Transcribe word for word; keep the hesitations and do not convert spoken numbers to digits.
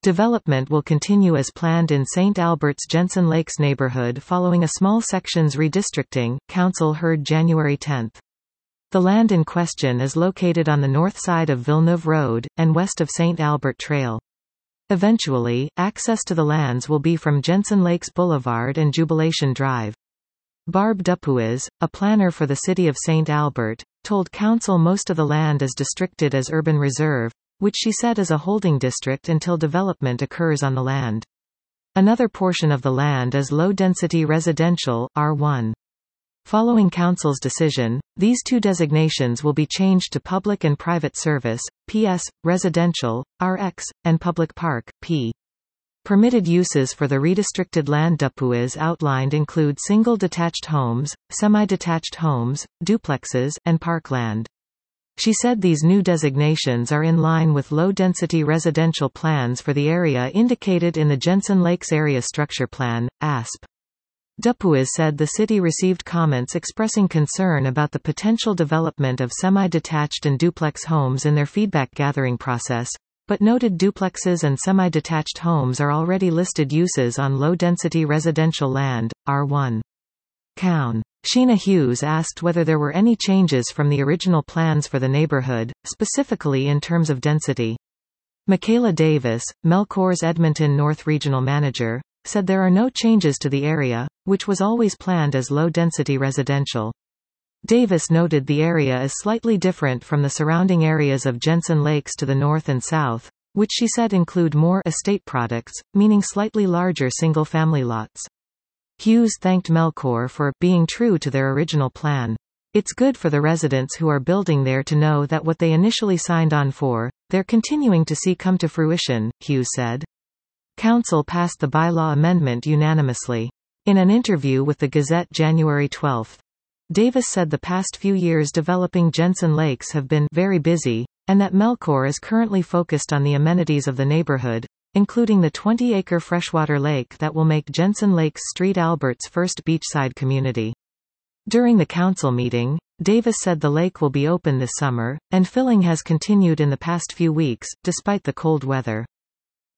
Development will continue as planned in Saint Albert's Jensen Lakes neighborhood following a small sections redistricting, Council heard January tenth. The land in question is located on the north side of Villeneuve Road, and west of Saint Albert Trail. Eventually, access to the lands will be from Jensen Lakes Boulevard and Jubilation Drive. Barb Dupuis, a planner for the city of Saint Albert, told Council most of the land is districted as urban reserve, which she said is a holding district until development occurs on the land. Another portion of the land is low-density residential, R one. Following Council's decision, these two designations will be changed to Public and Private Service, P S, Residential, R X, and Public Park, P. Permitted uses for the redistricted land Dupuis outlined include single detached homes, semi-detached homes, duplexes, and parkland. She said these new designations are in line with low-density residential plans for the area indicated in the Jensen Lakes Area Structure Plan, A S P. Dupuis said the city received comments expressing concern about the potential development of semi-detached and duplex homes in their feedback-gathering process, but noted duplexes and semi-detached homes are already listed uses on low-density residential land, R one. Coun. Sheena Hughes asked whether there were any changes from the original plans for the neighborhood, specifically in terms of density. Michaela Davis, Melcor's Edmonton North Regional Manager, said there are no changes to the area, which was always planned as low-density residential. Davis noted the area is slightly different from the surrounding areas of Jensen Lakes to the north and south, which she said include more estate products, meaning slightly larger single-family lots. Hughes thanked Melcor for being true to their original plan. It's good for the residents who are building there to know that what they initially signed on for, they're continuing to see come to fruition, Hughes said. Council passed the bylaw amendment unanimously. In an interview with the Gazette January twelfth, Davis said the past few years developing Jensen Lakes have been very busy, and that Melcor is currently focused on the amenities of the neighborhood, including the twenty-acre freshwater lake that will make Jensen Lakes Street Albert's first beachside community. During the council meeting, Davis said the lake will be open this summer, and filling has continued in the past few weeks, despite the cold weather.